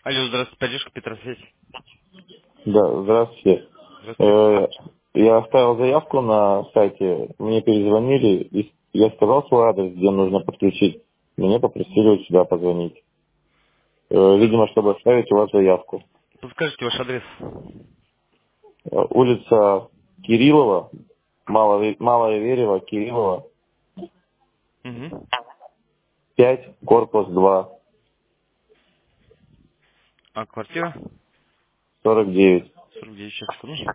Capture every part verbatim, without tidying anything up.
Алло, здравствуйте, поддержка Петросвязь. Да, здравствуйте. Здравствуйте. Э, Я оставил заявку на сайте, мне перезвонили, и я сказал свой адрес, где нужно подключить. Меня попросили вот сюда позвонить. Э, Видимо, чтобы оставить у вас заявку. Подскажите ваш адрес. Э, Улица Кириллова, Малое Малое Верево, Кириллова, Угу. пять, корпус два, А квартира? сорок девять. сорок девять, сейчас, секунду.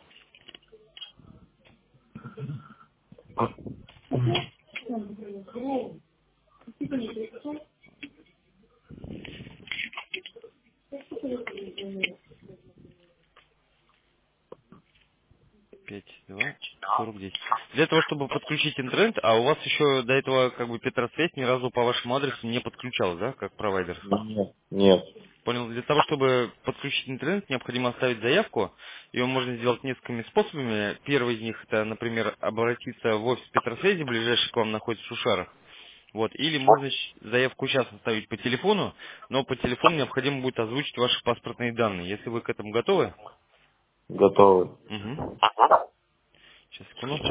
пять, два, сорок девять. Для того, чтобы подключить интернет, а у вас еще до этого как бы Петросвязь ни разу по вашему адресу не подключалась, да, как провайдер? Нет. Нет. Понял. Для того, чтобы подключить интернет, необходимо оставить заявку. Ее можно сделать несколькими способами. Первый из них это, например, обратиться в офис Петросвязи, ближайший к вам находится в Шушарах. Вот. Или можно щ- заявку сейчас оставить по телефону, но по телефону необходимо будет озвучить ваши паспортные данные. Если вы к этому готовы. Готовы. Угу. Сейчас, секунду.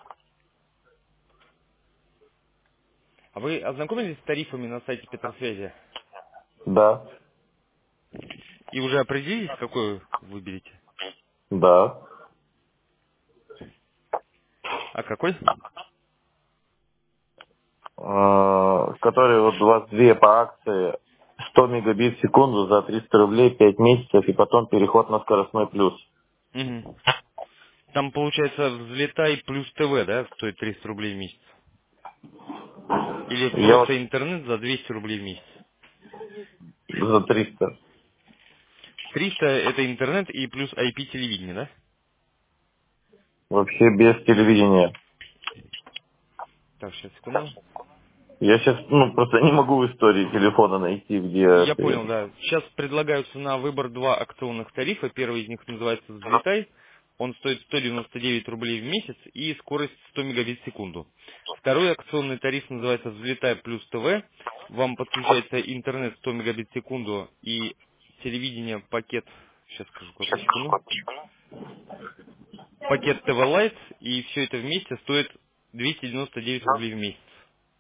А вы ознакомились с тарифами на сайте Петросвязи? Да. И уже определились, какой выберете? Да. А какой? Э, Которые вот у вас две по акции, сто мегабит в секунду за триста рублей, пять месяцев, и потом переход на скоростной плюс. Угу. Там получается взлетай плюс ТВ, да, стоит триста рублей в месяц? Или Я вот просто интернет за двести рублей в месяц? за триста. триста это интернет и плюс ай пи телевидение, да? Вообще без телевидения. Так, сейчас, секунду. Я сейчас, ну, просто не могу в истории телефона найти, где Я понял, ты... да. Сейчас предлагаются на выбор два акционных тарифа. Первый из них называется «Взлетай». Он стоит сто девяносто девять рублей в месяц и скорость сто мегабит в секунду. Второй акционный тариф называется «Взлетай плюс ТВ». Вам подключается интернет сто мегабит в секунду и телевидение пакет, сейчас скажу, какой секунду, пакет ТВ Лайт, и все это вместе стоит двести девяносто девять рублей в месяц.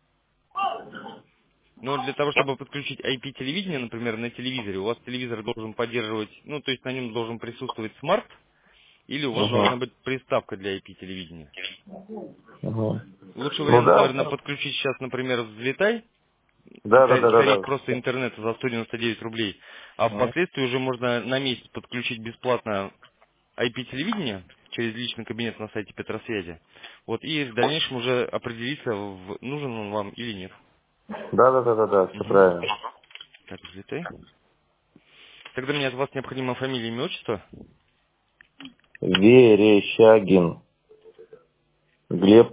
Но для того, чтобы подключить ай пи телевидение, например, на телевизоре, у вас телевизор должен поддерживать, ну, то есть на нем должен присутствовать смарт, или у вас Угу. должна быть приставка для ай пи телевидения. Угу. Лучший Ну вариант, да. наверное, подключить сейчас, например, «Взлетай», Да, да, та- да, да, тариф да. просто интернета за сто девяносто девять рублей, а Мгм. впоследствии уже можно на месяц подключить бесплатно ай пи телевидение через личный кабинет на сайте Петросвязи. Вот, и в дальнейшем уже определиться, в- нужен он вам или нет. Да, да, да, да, да, все Мгм. правильно. Так, «Взлетай». Тогда мне от вас необходимо фамилия, имя, отчество. Верещагин Глеб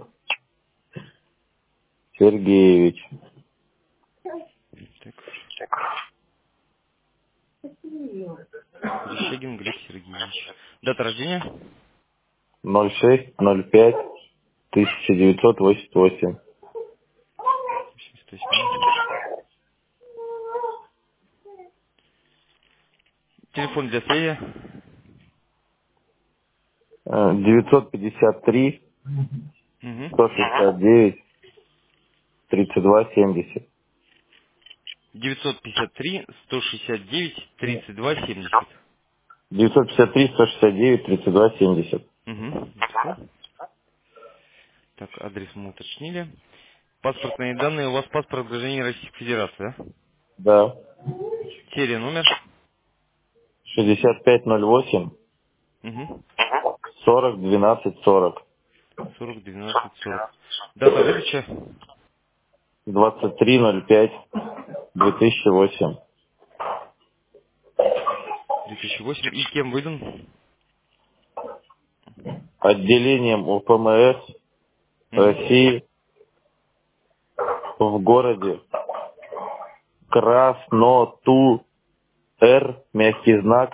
Сергеевич. Так, Верещагин Глеб Сергеевич. Дата рождения? ноль шесть ноль пять тысяча девятьсот восемьдесят восемь. семьдесят восемь. Телефон для связи? Э, девятьсот пятьдесят три сто Угу. шестьдесят девять тридцать два семьдесят. девятьсот пятьдесят три сто шестьдесят девять тридцать два семьдесят. девятьсот пятьдесят три сто шестьдесят девять тридцать два семьдесят. Угу. Написал. Так, адрес мы уточнили. Паспортные данные. У вас паспорт гражданина Российской Федерации, да? Да. Серия, номер? шестьдесят пять ноль восемь Угу. сорок двенадцать сорок. сорок двенадцать сорок. Дата выдачи? двадцать три ноль пять две тысячи восемь. две тысячи восемь. И кем выдан? Отделением УПМС Угу. России в городе Красноту Р, мягкий знак,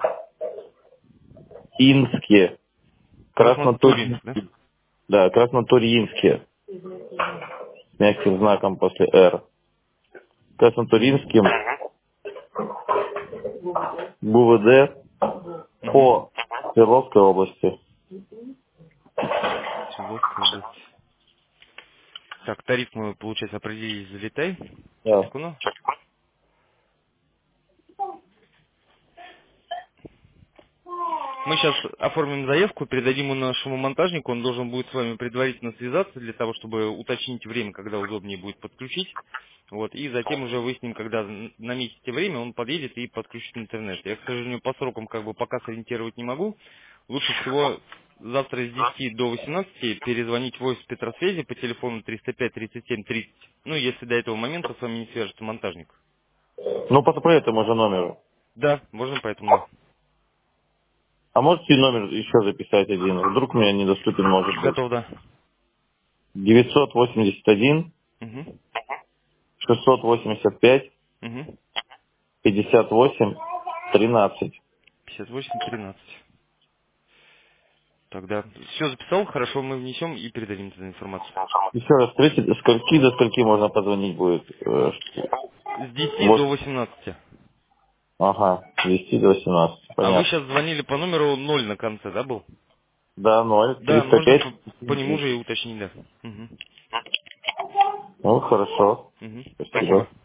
Инске. Краснотуринск, да? Краснотуринске. Да, Краснотуринске. С мягким знаком после Р. Краснотуринским ГУВД Угу. по Свердловской области. Свердловская область. Так, тариф мы, получается, определили, залетай. Да. Секунду. Мы сейчас оформим заявку, передадим его нашему монтажнику, он должен будет с вами предварительно связаться для того, чтобы уточнить время, когда удобнее будет подключить. Вот, и затем уже выясним, когда н- наметите время, он подъедет и подключит интернет. Я, к сожалению, по срокам как бы пока сориентировать не могу. Лучше всего завтра с десяти до восемнадцати перезвонить в офис Петросвязи по телефону триста пять тридцать семь тридцать. Ну, если до этого момента с вами не свяжется монтажник. Ну, по, по этому же номеру. Да, можно поэтому, да. А можете номер еще записать один? Вдруг меня недоступен может быть. Готов, да. девятьсот восемьдесят один Угу. шестьсот восемьдесят пять Угу. пятьдесят восемь тринадцать. пятьдесят восемь тринадцать. Тогда все записал, хорошо, мы внесем и передадим эту информацию. Еще раз, скажите, до скольки, до скольки можно позвонить будет? Э, С десяти Вот. до восемнадцати. Ага, с десяти до восемнадцати, А вы понятно. сейчас звонили по номеру ноль на конце, да, был? Да, ноль, Да, триста можно пять. по, по нему же и уточнить, да. Угу. Ну, хорошо. Угу. Спасибо. Спасибо.